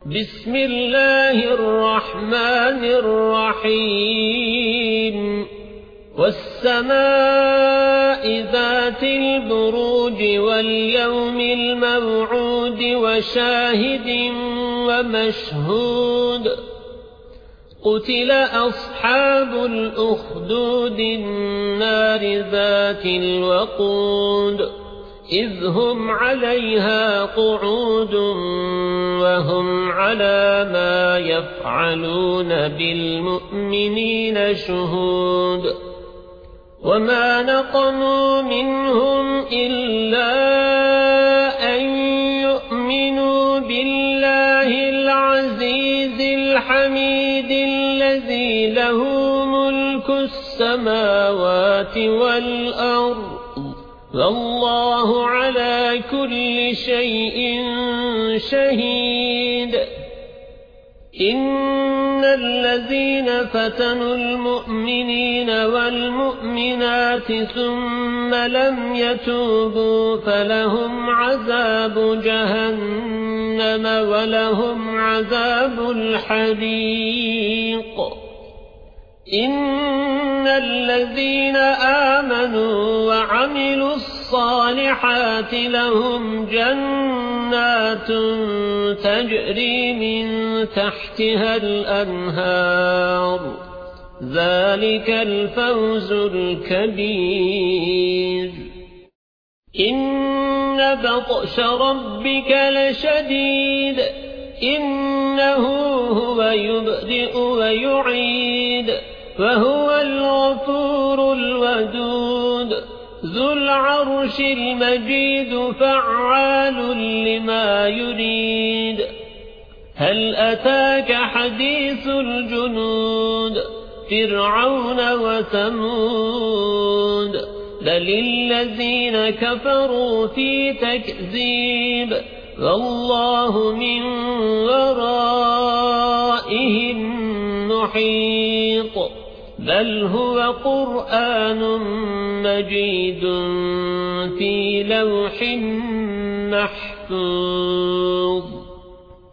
بسم الله الرحمن الرحيم والسماء ذات البروج واليوم الموعود وشاهد ومشهود قتل أصحاب الأخدود النار ذات الوقود إذ هم عليها قعود وهم على ما يفعلون بالمؤمنين شهود وما نقموا منهم إلا أن يؤمنوا بالله العزيز الحميد الذي له ملك السماوات والأرض والله على كل شيء شهيد. إن الذين فتنوا المؤمنين والمؤمنات ثم لم يتوبوا فلهم عذاب جهنم ولهم عذاب الحريق. إن الذين آمنوا وعملوا الصالحات لهم جنات تجري من تحتها الأنهار ذلك الفوز الكبير. إن بطش ربك لشديد إنه هو يبدئ ويعيد وهو الغفور الودود ذو العرش المجيد فعال لما يريد. هل أتاك حديث الجنود فرعون وثمود بل الذين كفروا في تكذيب والله من ورائهم محيط بل هو قرآن مجيد في لوح محفوظ.